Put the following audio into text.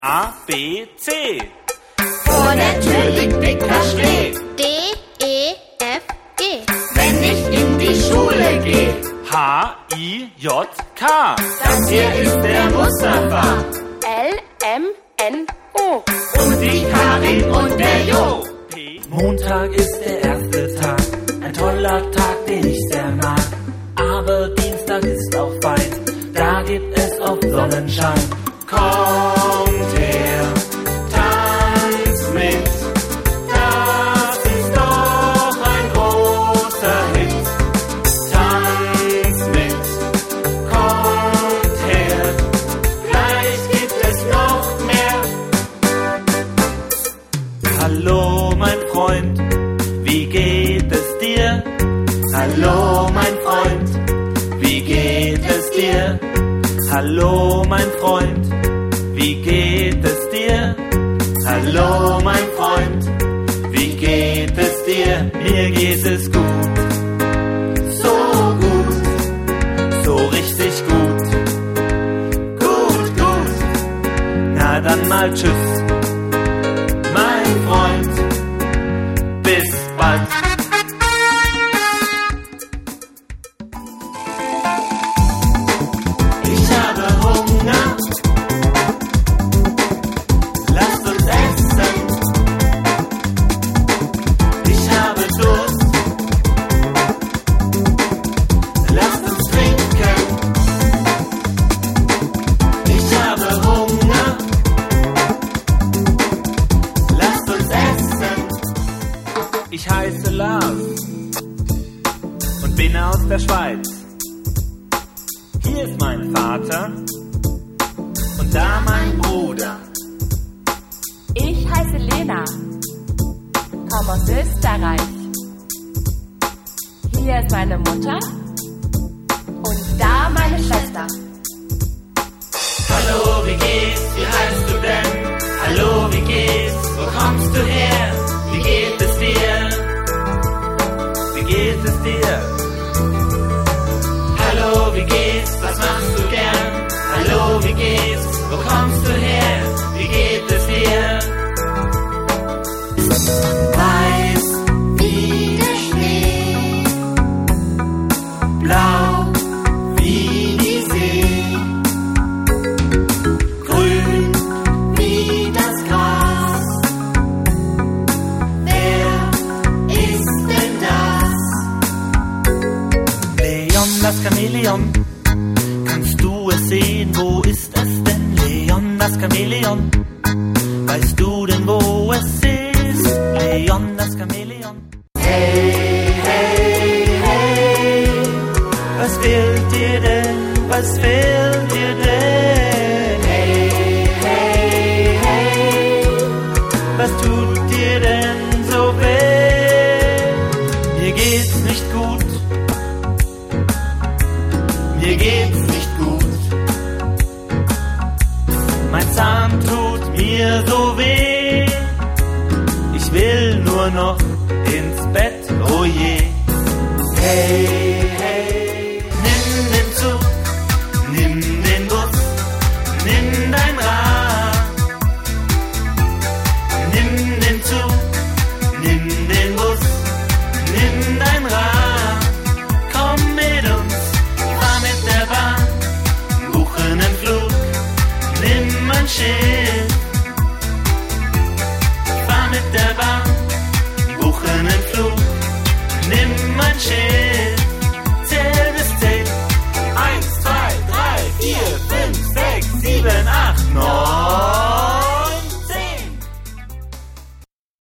A, B, C. Vor der Tür liegt dicker Schnee. D, E, F, G. Wenn ich in die Schule gehe. H, I, J, K. Das hier ist der Mustafa. L, M, N, O. Und die Karin und der Jo. Montag ist der erste Tag, ein toller Tag, den ich sehr mag. Aber Dienstag ist auch fein, da gibt es oft Sonnenschein. Kommt her, tanzt mit, das ist doch ein großer Hit. Tanzt mit, kommt her, gleich gibt es noch mehr. Hallo mein Freund, wie geht es dir? Hallo mein Freund, Wie geht es dir? Hallo mein Freund, wie geht es dir? hallo mein Freund, Wie geht es dir? Mir geht es gut, so gut, so richtig gut. gut, gut. Na dann mal tschüss, Mein Freund, bis bald. ich habe Hunger. Lasst uns essen. Ich habe Durst. Lasst uns trinken. Ich habe Hunger. Lasst uns essen. Ich heiße Lars und bin aus der Schweiz. Hier ist mein Vater und da mein Bruder. Ich heiße Lena, komme aus Österreich. Hier ist meine Mutter und da meine Schwester. Hallo, wie geht's? Wie heißt du denn? Hallo, wie geht's? Wo kommst du her? Wie geht es dir? Wie geht es dir? Hallo, wie geht's? Was machst du gern? Hallo, wie geht's? Wo kommst du her? Wie geht es dir? Weiß wie der Schnee, blau wie die See, grün wie das Gras. Wer ist denn das? Leon, das Chamäleon, kannst du es sehen? Wo ist es denn? Leon, das Chamäleon, weißt du denn, wo es ist? Leon, das Chamäleon. Hey, hey, hey, Was fehlt dir denn? Was fehlt dir denn? hey, hey, hey. Was tut dir denn so weh? Mir geht's nicht gut. Mir geht's nicht gut. Mein Zahn tut mir so weh. Ich will nur noch ins Bett, oh je. Hey,